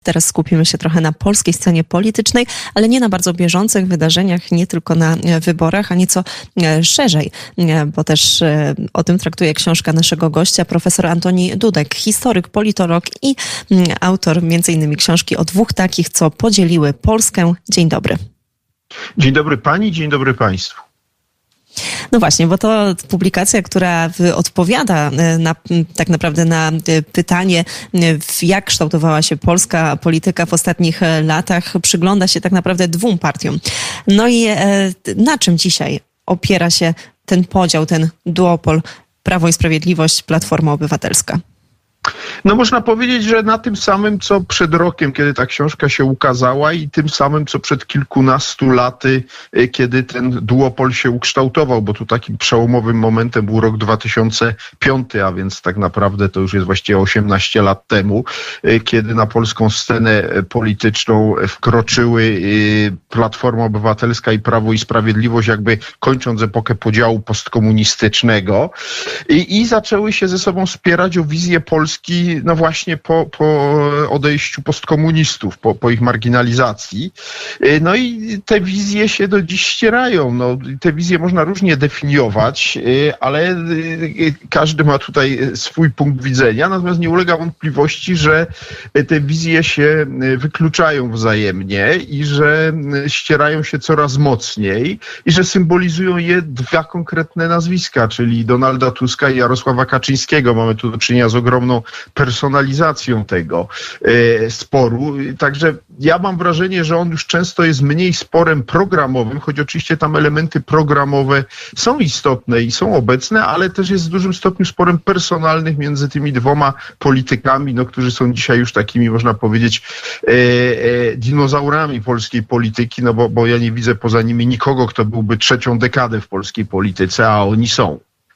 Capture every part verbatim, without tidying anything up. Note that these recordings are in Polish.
Teraz skupimy się trochę na polskiej scenie politycznej, ale nie na bardzo bieżących wydarzeniach, nie tylko na wyborach, a nieco szerzej, bo też o tym traktuje książka naszego gościa, profesor Antoni Dudek, historyk, politolog i autor między innymi książki o dwóch takich, co podzieliły Polskę. Dzień dobry. Dzień dobry pani, dzień dobry państwu. No właśnie, bo to publikacja, która odpowiada na, tak naprawdę na pytanie, jak kształtowała się polska polityka w ostatnich latach, przygląda się tak naprawdę dwóm partiom. No i na czym dzisiaj opiera się ten podział, ten duopol Prawo i Sprawiedliwość, Platforma Obywatelska? No można powiedzieć, że na tym samym, co przed rokiem, kiedy ta książka się ukazała, i tym samym, co przed kilkunastu laty, kiedy ten duopol się ukształtował, bo tu takim przełomowym momentem był rok dwa tysiące piąty, a więc tak naprawdę to już jest właściwie osiemnaście lat temu, kiedy na polską scenę polityczną wkroczyły Platforma Obywatelska i Prawo i Sprawiedliwość, jakby kończąc epokę podziału postkomunistycznego, i, i zaczęły się ze sobą spierać o wizję Polski, no właśnie po, po odejściu postkomunistów, po, po ich marginalizacji. No i te wizje się do dziś ścierają. No, te wizje można różnie definiować, ale każdy ma tutaj swój punkt widzenia, natomiast nie ulega wątpliwości, że te wizje się wykluczają wzajemnie i że ścierają się coraz mocniej i że symbolizują je dwa konkretne nazwiska, czyli Donalda Tuska i Jarosława Kaczyńskiego. Mamy tu do czynienia z ogromną personalizacją tego e, sporu. Także ja mam wrażenie, że on już często jest mniej sporem programowym, choć oczywiście tam elementy programowe są istotne i są obecne, ale też jest w dużym stopniu sporem personalnych między tymi dwoma politykami, no, którzy są dzisiaj już takimi, można powiedzieć, e, e, dinozaurami polskiej polityki, no bo, bo ja nie widzę poza nimi nikogo, kto byłby trzecią dekadę w polskiej polityce, a oni są.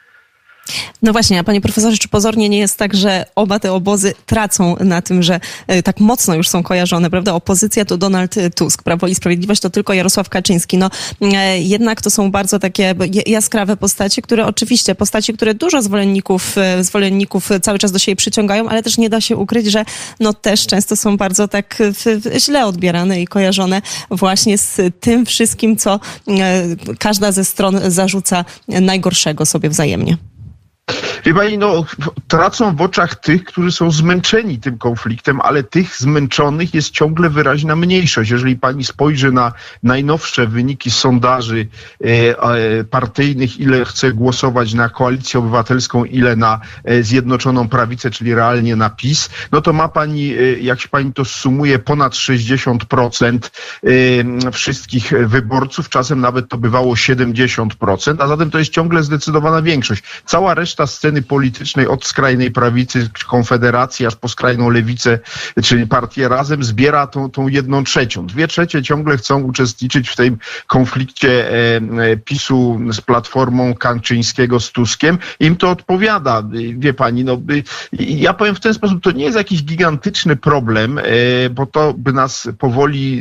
No właśnie, a panie profesorze, czy pozornie nie jest tak, że oba te obozy tracą na tym, że tak mocno już są kojarzone, prawda? Opozycja to Donald Tusk, Prawo i Sprawiedliwość to tylko Jarosław Kaczyński. No jednak to są bardzo takie jaskrawe postacie, które oczywiście, postacie, które dużo zwolenników, zwolenników cały czas do siebie przyciągają, ale też nie da się ukryć, że no też często są bardzo tak źle odbierane i kojarzone właśnie z tym wszystkim, co każda ze stron zarzuca najgorszego sobie wzajemnie. Wie pani, no, tracą w oczach tych, którzy są zmęczeni tym konfliktem, ale tych zmęczonych jest ciągle wyraźna mniejszość. Jeżeli pani spojrzy na najnowsze wyniki sondaży e, e, partyjnych, ile chce głosować na Koalicję Obywatelską, ile na e, Zjednoczoną Prawicę, czyli realnie na PiS, no to ma pani, e, jak się pani to sumuje, ponad sześćdziesiąt procent e, wszystkich wyborców, czasem nawet to bywało siedemdziesiąt procent, a zatem to jest ciągle zdecydowana większość. Cała reszta sceny politycznej od skrajnej prawicy, Konfederacji, aż po skrajną lewicę, czyli partię Razem, zbiera tą, tą jedną trzecią. Dwie trzecie ciągle chcą uczestniczyć w tym konflikcie e, e, PiSu z Platformą, Kaczyńskiego z Tuskiem. Im to odpowiada. Wie pani, no ja powiem w ten sposób, to nie jest jakiś gigantyczny problem, e, bo to by nas powoli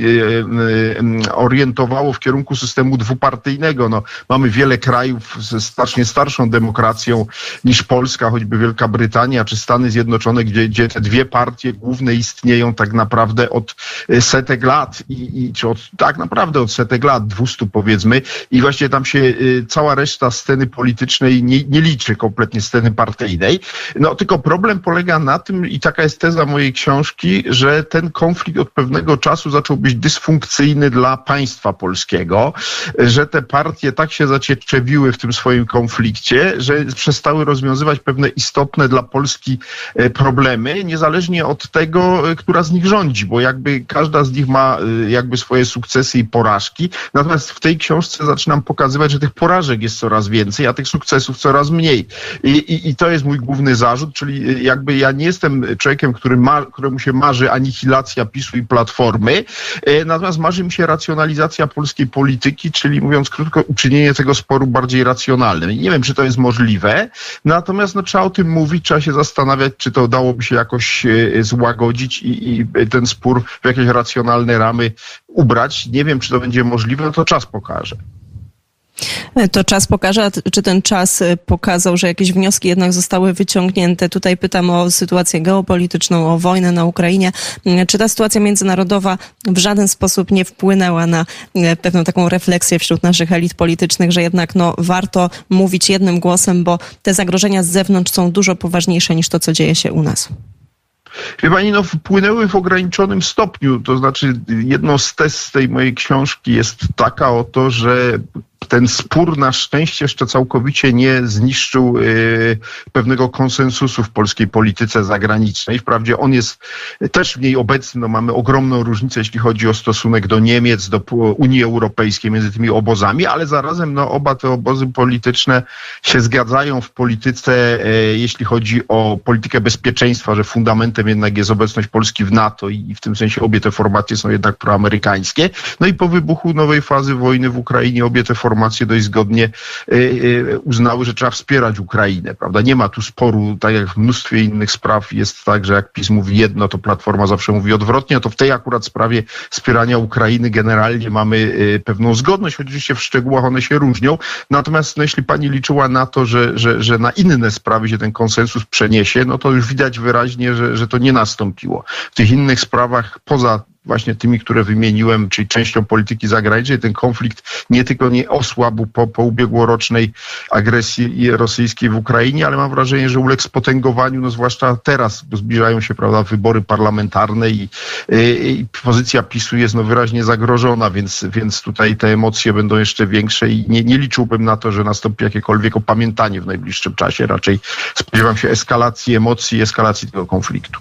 e, e, orientowało w kierunku systemu dwupartyjnego. No, mamy wiele krajów ze znacznie starszą demokracją niż Polska, choćby Wielka Brytania czy Stany Zjednoczone, gdzie, gdzie te dwie partie główne istnieją tak naprawdę od setek lat i, i czy od, tak naprawdę od setek lat, dwustu powiedzmy, i właśnie tam się y, cała reszta sceny politycznej nie, nie liczy kompletnie, sceny partyjnej. No tylko problem polega na tym, i taka jest teza mojej książki, że ten konflikt od pewnego czasu zaczął być dysfunkcyjny dla państwa polskiego, że te partie tak się zacieczewiły w tym swoim konflikcie, że przestały rozwiązywać pewne istotne dla Polski problemy, niezależnie od tego, która z nich rządzi, bo jakby każda z nich ma jakby swoje sukcesy i porażki. Natomiast w tej książce zaczynam pokazywać, że tych porażek jest coraz więcej, a tych sukcesów coraz mniej. I, i, i to jest mój główny zarzut, czyli jakby ja nie jestem człowiekiem, który ma, któremu się marzy anihilacja PiSu i Platformy, natomiast marzy mi się racjonalizacja polskiej polityki, czyli mówiąc krótko, uczynienie tego sporu bardziej racjonalnym. I nie wiem, czy to jest możliwe, natomiast no, trzeba o tym mówić, trzeba się zastanawiać, czy to dałoby się jakoś e, złagodzić i, i ten spór w jakieś racjonalne ramy ubrać. Nie wiem, czy to będzie możliwe, no to czas pokaże. To czas pokaże, czy ten czas pokazał, że jakieś wnioski jednak zostały wyciągnięte? Tutaj pytam o sytuację geopolityczną, o wojnę na Ukrainie. Czy ta sytuacja międzynarodowa w żaden sposób nie wpłynęła na pewną taką refleksję wśród naszych elit politycznych, że jednak no, warto mówić jednym głosem, bo te zagrożenia z zewnątrz są dużo poważniejsze niż to, co dzieje się u nas? Wie pani, no wpłynęły w ograniczonym stopniu. To znaczy jedną z tez tej mojej książki jest taka oto, że ten spór na szczęście jeszcze całkowicie nie zniszczył y, pewnego konsensusu w polskiej polityce zagranicznej. Wprawdzie on jest też w niej obecny. No, mamy ogromną różnicę, jeśli chodzi o stosunek do Niemiec, do Unii Europejskiej między tymi obozami, ale zarazem no, oba te obozy polityczne się zgadzają w polityce, y, jeśli chodzi o politykę bezpieczeństwa, że fundamentem jednak jest obecność Polski w NATO i, i w tym sensie obie te formacje są jednak proamerykańskie. No i po wybuchu nowej fazy wojny w Ukrainie obie te formacje dość zgodnie y, y, uznały, że trzeba wspierać Ukrainę, prawda? Nie ma tu sporu, tak jak w mnóstwie innych spraw jest tak, że jak PiS mówi jedno, to Platforma zawsze mówi odwrotnie, a to w tej akurat sprawie wspierania Ukrainy generalnie mamy y, pewną zgodność, oczywiście w szczegółach one się różnią, natomiast no, jeśli pani liczyła na to, że, że, że na inne sprawy się ten konsensus przeniesie, no to już widać wyraźnie, że, że to nie nastąpiło. W tych innych sprawach poza właśnie tymi, które wymieniłem, czyli częścią polityki zagranicznej, ten konflikt nie tylko nie osłabł po, po ubiegłorocznej agresji rosyjskiej w Ukrainie, ale mam wrażenie, że uległ spotęgowaniu, no zwłaszcza teraz, bo zbliżają się, prawda, wybory parlamentarne i, i, i pozycja PiSu jest no wyraźnie zagrożona, więc, więc tutaj te emocje będą jeszcze większe i nie, nie liczyłbym na to, że nastąpi jakiekolwiek opamiętanie w najbliższym czasie. Raczej spodziewam się eskalacji emocji, eskalacji tego konfliktu.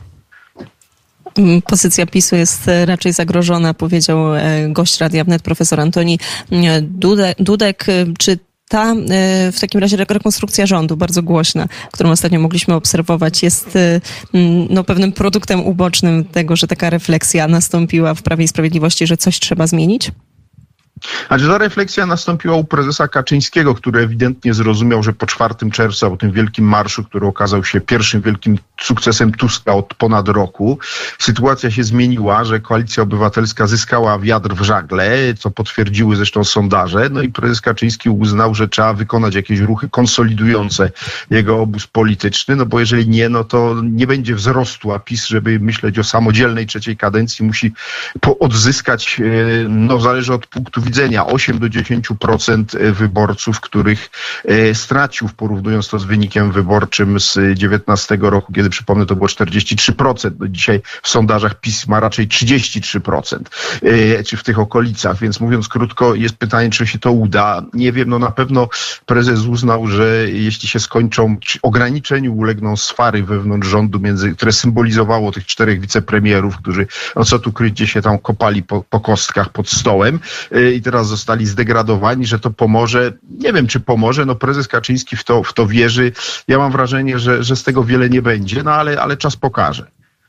Pozycja PiSu jest raczej zagrożona, powiedział gość Radia Wnet, profesor Antoni Dudek. Czy ta w takim razie rekonstrukcja rządu, bardzo głośna, którą ostatnio mogliśmy obserwować, jest no, pewnym produktem ubocznym tego, że taka refleksja nastąpiła w Prawie i Sprawiedliwości, że coś trzeba zmienić? Znaczy, ta refleksja nastąpiła u prezesa Kaczyńskiego, który ewidentnie zrozumiał, że po czwartego czerwca, po tym wielkim marszu, który okazał się pierwszym wielkim sukcesem Tuska od ponad roku, sytuacja się zmieniła, że Koalicja Obywatelska zyskała wiatr w żagle, co potwierdziły zresztą sondaże, no i prezes Kaczyński uznał, że trzeba wykonać jakieś ruchy konsolidujące jego obóz polityczny, no bo jeżeli nie, no to nie będzie wzrostu, a PiS, żeby myśleć o samodzielnej trzeciej kadencji, musi odzyskać, no zależy od punktu widzenia, osiem do dziesięciu procent wyborców, których stracił, porównując to z wynikiem wyborczym z dziewiętnastego roku, kiedy przypomnę, to było czterdzieści trzy procent. No dzisiaj w sondażach PiS ma raczej trzydzieści trzy procent, czy w tych okolicach, więc mówiąc krótko, jest pytanie, czy się to uda. Nie wiem, no na pewno prezes uznał, że jeśli się skończą, czy ograniczeniu ulegną swary wewnątrz rządu, między, które symbolizowało tych czterech wicepremierów, którzy, no co tu kryć, gdzie się tam kopali po, po kostkach pod stołem i teraz zostali zdegradowani, że to pomoże. Nie wiem, czy pomoże, no prezes Kaczyński w to, w to wierzy. Ja mam wrażenie, że, że z tego wiele nie będzie, no ale, ale czas pokaże.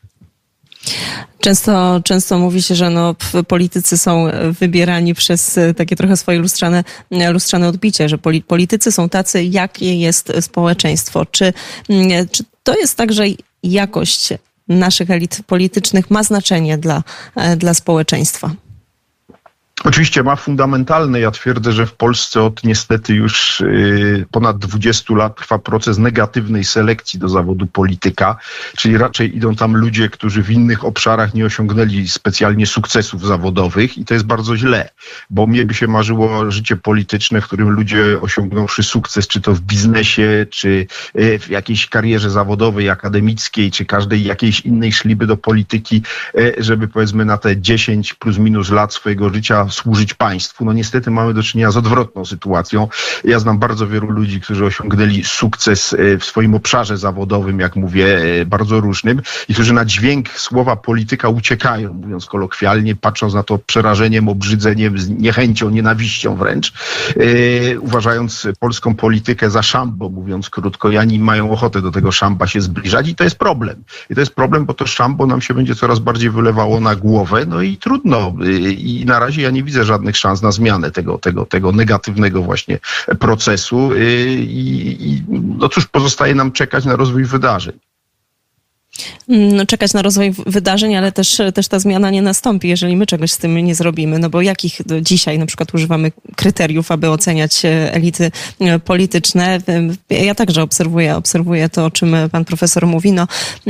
Często, często mówi się, że no, politycy są wybierani przez takie trochę swoje lustrzane, lustrzane odbicie, że politycy są tacy, jakie jest społeczeństwo. Czy, czy to jest tak, że jakość naszych elit politycznych ma znaczenie dla, dla społeczeństwa? Oczywiście ma fundamentalne. Ja twierdzę, że w Polsce od niestety już y, ponad dwudziestu lat trwa proces negatywnej selekcji do zawodu polityka, czyli raczej idą tam ludzie, którzy w innych obszarach nie osiągnęli specjalnie sukcesów zawodowych i to jest bardzo źle, bo mnie by się marzyło życie polityczne, w którym ludzie osiągnąwszy sukces, czy to w biznesie, czy y, w jakiejś karierze zawodowej, akademickiej, czy każdej jakiejś innej szliby do polityki, y, żeby powiedzmy na te dziesięć plus minus lat swojego życia służyć państwu. No niestety mamy do czynienia z odwrotną sytuacją. Ja znam bardzo wielu ludzi, którzy osiągnęli sukces w swoim obszarze zawodowym, jak mówię, bardzo różnym i którzy na dźwięk słowa polityka uciekają, mówiąc kolokwialnie, patrząc na to przerażeniem, obrzydzeniem, z niechęcią, nienawiścią wręcz, yy, uważając polską politykę za szambo, mówiąc krótko, i ani mają ochotę do tego szamba się zbliżać i to jest problem. I to jest problem, bo to szambo nam się będzie coraz bardziej wylewało na głowę, no i trudno. Yy, I na razie ja nie widzę żadnych szans na zmianę tego, tego, tego negatywnego właśnie procesu i, i no cóż, pozostaje nam czekać na rozwój wydarzeń. No, czekać na rozwój wydarzeń, ale też, też ta zmiana nie nastąpi, jeżeli my czegoś z tym nie zrobimy. No bo jakich dzisiaj na przykład używamy kryteriów, aby oceniać elity polityczne? Ja także obserwuję, obserwuję to, o czym pan profesor mówi. No,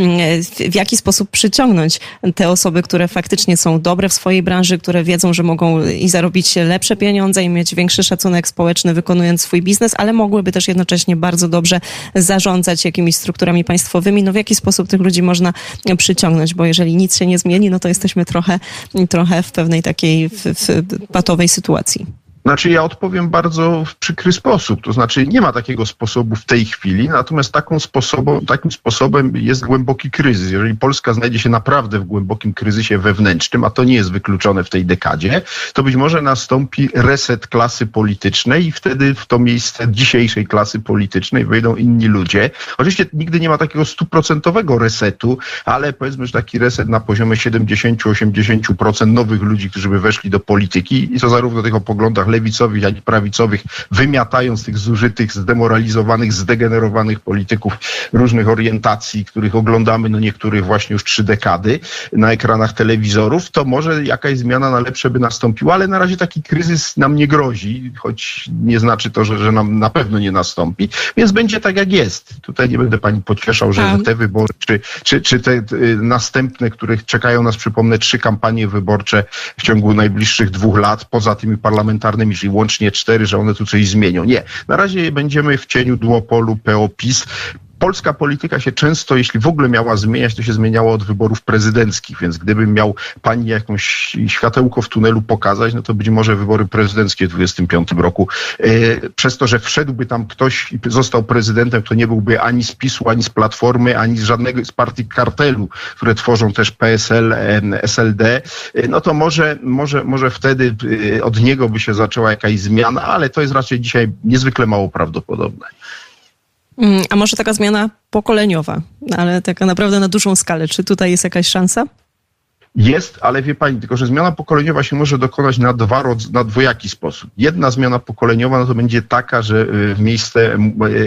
w jaki sposób przyciągnąć te osoby, które faktycznie są dobre w swojej branży, które wiedzą, że mogą i zarobić lepsze pieniądze i mieć większy szacunek społeczny, wykonując swój biznes, ale mogłyby też jednocześnie bardzo dobrze zarządzać jakimiś strukturami państwowymi. No w jaki sposób tych ludzi można przyciągnąć, bo jeżeli nic się nie zmieni, no to jesteśmy trochę, trochę w pewnej takiej w, w patowej sytuacji. Znaczy ja odpowiem bardzo w przykry sposób, to znaczy nie ma takiego sposobu w tej chwili, natomiast taką sposobą, takim sposobem jest głęboki kryzys. Jeżeli Polska znajdzie się naprawdę w głębokim kryzysie wewnętrznym, a to nie jest wykluczone w tej dekadzie, to być może nastąpi reset klasy politycznej i wtedy w to miejsce dzisiejszej klasy politycznej wejdą inni ludzie. Oczywiście nigdy nie ma takiego stuprocentowego resetu, ale powiedzmy, że taki reset na poziomie siedemdziesiąt do osiemdziesięciu procent nowych ludzi, którzy by weszli do polityki i to zarówno tych o poglądach lewicowych, jak i prawicowych, wymiatając tych zużytych, zdemoralizowanych, zdegenerowanych polityków różnych orientacji, których oglądamy, no niektórych właśnie już trzy dekady na ekranach telewizorów, to może jakaś zmiana na lepsze by nastąpiła, ale na razie taki kryzys nam nie grozi, choć nie znaczy to, że, że nam na pewno nie nastąpi, więc będzie tak jak jest. Tutaj nie będę pani pocieszał, że A. te wybory, czy, czy, czy te y, następne, których czekają nas, przypomnę, trzy kampanie wyborcze w ciągu najbliższych dwóch lat, poza tymi parlamentarnymi, czyli łącznie cztery, że one tu coś zmienią. Nie. Na razie będziemy w cieniu duopolu P O PiS. Polska polityka się często, jeśli w ogóle miała zmieniać, to się zmieniało od wyborów prezydenckich, więc gdybym miał pani jakąś światełko w tunelu pokazać, no to być może wybory prezydenckie w dwudziestym piątym roku. Przez to, że wszedłby tam ktoś i został prezydentem, to nie byłby ani z PiSu, ani z Platformy, ani z żadnego z partii kartelu, które tworzą też P S L, S L D, no to może, może, może wtedy od niego by się zaczęła jakaś zmiana, ale to jest raczej dzisiaj niezwykle mało prawdopodobne. A może taka zmiana pokoleniowa, ale taka naprawdę na dużą skalę. Czy tutaj jest jakaś szansa? Jest, ale wie pani, tylko że zmiana pokoleniowa się może dokonać na, dwa, na dwojaki sposób. Jedna zmiana pokoleniowa no to będzie taka, że w miejsce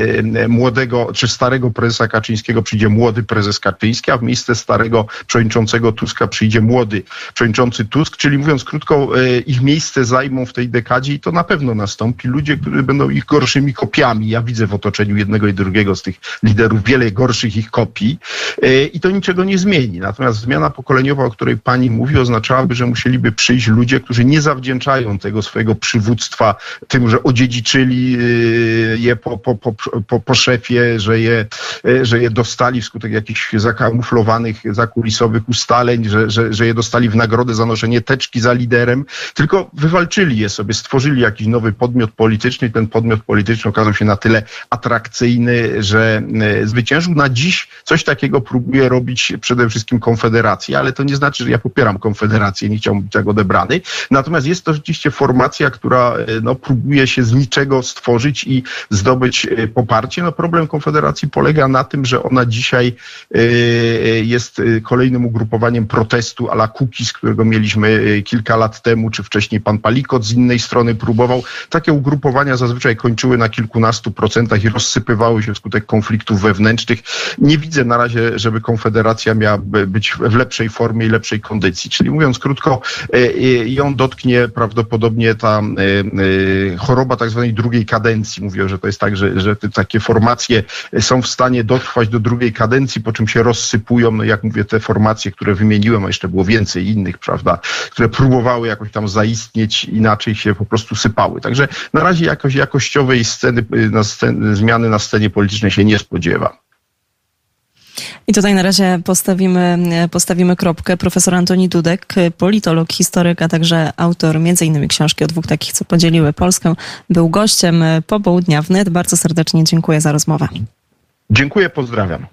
młodego czy starego prezesa Kaczyńskiego przyjdzie młody prezes Kaczyński, a w miejsce starego przewodniczącego Tuska przyjdzie młody przewodniczący Tusk, czyli mówiąc krótko, ich miejsce zajmą w tej dekadzie i to na pewno nastąpi ludzie, którzy będą ich gorszymi kopiami. Ja widzę w otoczeniu jednego i drugiego z tych liderów wiele gorszych ich kopii i to niczego nie zmieni. Natomiast zmiana pokoleniowa, o której pani mówi, oznaczałaby, że musieliby przyjść ludzie, którzy nie zawdzięczają tego swojego przywództwa tym, że odziedziczyli je po, po, po, po, po szefie, że je, że je dostali wskutek jakichś zakamuflowanych, zakulisowych ustaleń, że, że, że je dostali w nagrodę za noszenie teczki za liderem, tylko wywalczyli je sobie, stworzyli jakiś nowy podmiot polityczny i ten podmiot polityczny okazał się na tyle atrakcyjny, że zwyciężył. Na dziś coś takiego próbuje robić przede wszystkim Konfederacja, ale to nie znaczy, że ja popieram Konfederację, nie chciałbym być tak odebrany. Natomiast jest to rzeczywiście formacja, która no, próbuje się z niczego stworzyć i zdobyć poparcie. No, problem Konfederacji polega na tym, że ona dzisiaj y, jest kolejnym ugrupowaniem protestu a la Kukiz, którego mieliśmy kilka lat temu, czy wcześniej pan Palikot z innej strony próbował. Takie ugrupowania zazwyczaj kończyły na kilkunastu procentach i rozsypywały się wskutek konfliktów wewnętrznych. Nie widzę na razie, żeby Konfederacja miała być w lepszej formie i lepszej kondycji. Czyli mówiąc krótko, ją dotknie prawdopodobnie ta choroba tak zwanej drugiej kadencji. Mówię, że to jest tak, że, że te takie formacje są w stanie dotrwać do drugiej kadencji, po czym się rozsypują, no jak mówię, te formacje, które wymieniłem, a jeszcze było więcej innych, prawda, które próbowały jakoś tam zaistnieć, inaczej się po prostu sypały. Także na razie jakoś jakościowej sceny, na scen, zmiany na scenie politycznej się nie spodziewam. I tutaj na razie postawimy, postawimy kropkę. Profesor Antoni Dudek, politolog, historyk, a także autor między innymi książki o dwóch takich, co podzieliły Polskę, był gościem Popołudnia Wnet. Bardzo serdecznie dziękuję za rozmowę. Dziękuję, pozdrawiam.